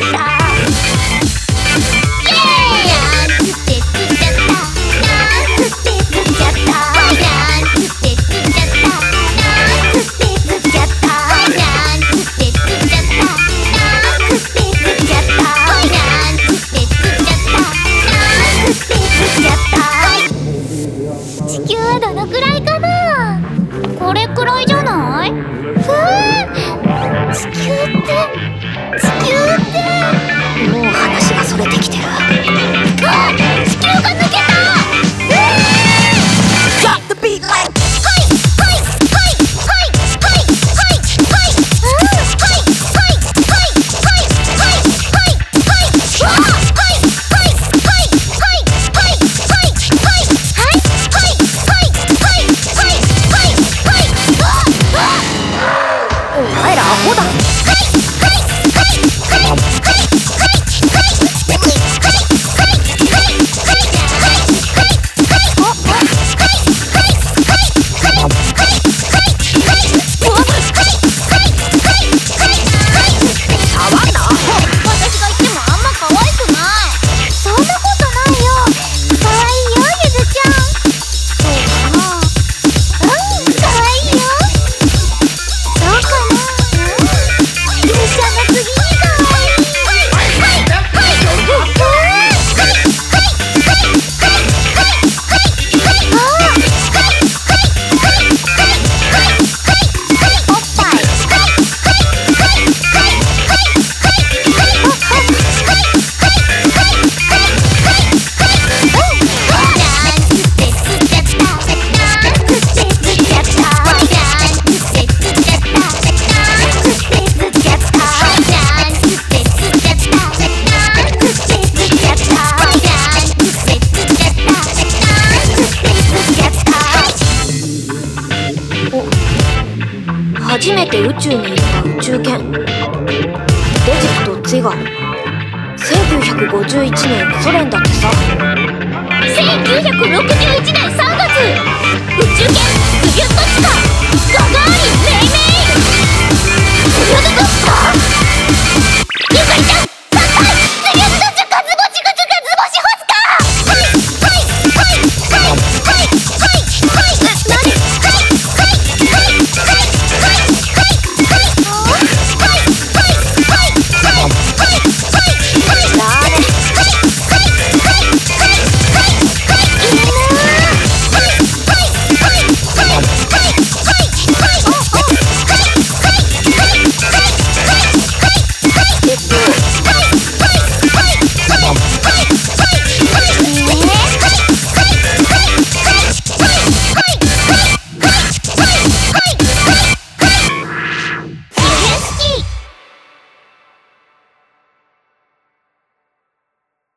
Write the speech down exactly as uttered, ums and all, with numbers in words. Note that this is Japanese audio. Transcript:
初めて宇宙に行った宇宙犬デジクとツィガせんきゅうひゃくごじゅういちねんソ連だってさ。 せんきゅうひゃくろくじゅういちねんさんがつ宇宙犬スギュッとチカガガーリンメイメイソヨドコスター